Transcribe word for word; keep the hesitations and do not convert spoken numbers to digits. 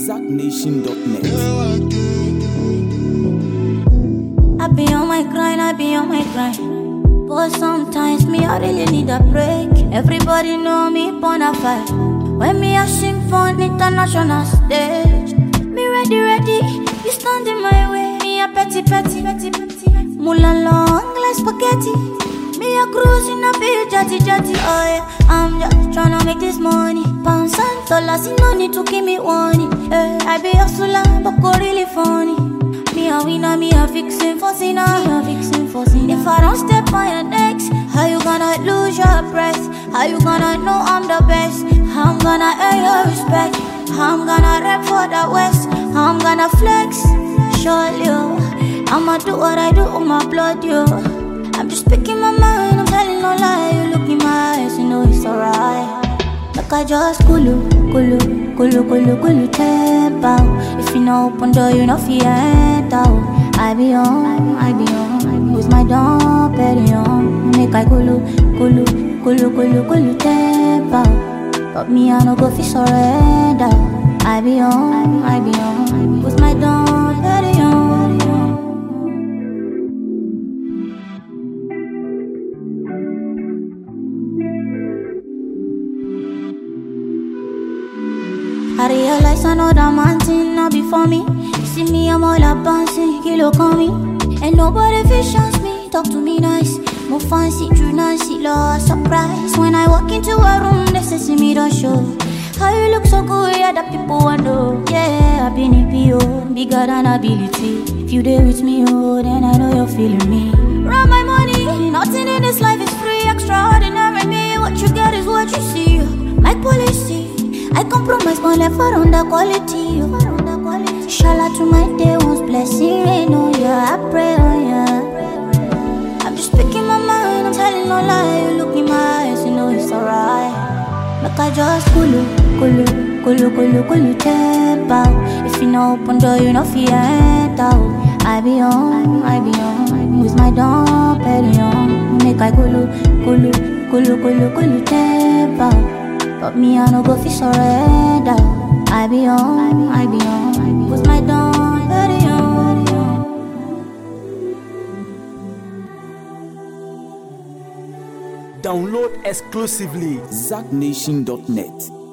zack nation dot net. I be on my grind, I be on my grind. But sometimes me, I really need a break. Everybody know me bona fide. When me a sing for an international stage, me ready, ready, you stand in my way. Me a petty, petty, petty, petty. Moulin long like spaghetti. Me a cruise in a big jetty, jetty. Oh yeah, I'm just tryna make this money. Pounds and dollars, you no need to give me warning. Hey, I be hustler, but go really funny. Me a winner, me a fixin' for sinner. Me a fixin' for sinner. If I don't step on your necks, how you gonna lose your breath? How you gonna know I'm the best? How I'm gonna earn your respect? How I'm gonna rap for the West? How I'm gonna flex? Surely, oh, I'ma do what I do with my blood, yo. I'm just speaking my mind, I'm telling no lie. You look in my eyes, you know it's alright. Like I just kulu, kulu, kulu, kulu, kulu, tap out. If you know open door, you know fi enter. I be on, I be on. With my dog, petty on. Make I kulu, kulu, kulu, kulu, kulu, tap out. But me I no go fi surrender. I be on, I be on. With my dog, petty on. I realize another man thing not before me. See me, I'm all up bouncing, kilo call me. And nobody fish chance me, talk to me nice. More fancy, true Nancy, lost surprise. When I walk into a room, they say see me don't show. How you look so good, yeah, that people wonder. Yeah, I've been in P O, bigger than ability. If you there with me, oh, then I know you're feeling me. Run my money, nothing in this life is free. Extraordinary me, what you get is what you see. My policy, I compromise my life around the quality. Shout out to my day one's blessing rain on ya. I pray on ya. I'm just speaking my mind, I'm telling no lie. You look in my eyes, you know it's alright. Like I just kulu, kulu, kulu, kulu, kulu, tap out. If you know open door, you know fi enter. I be on, I be on. With my dog, petty on. Make I kulu, kulu, kulu, kulu, kulu, tap out. But me I no go fi surrender. I be on, I be on. With my dog, petty on. Download exclusively zack nation dot net.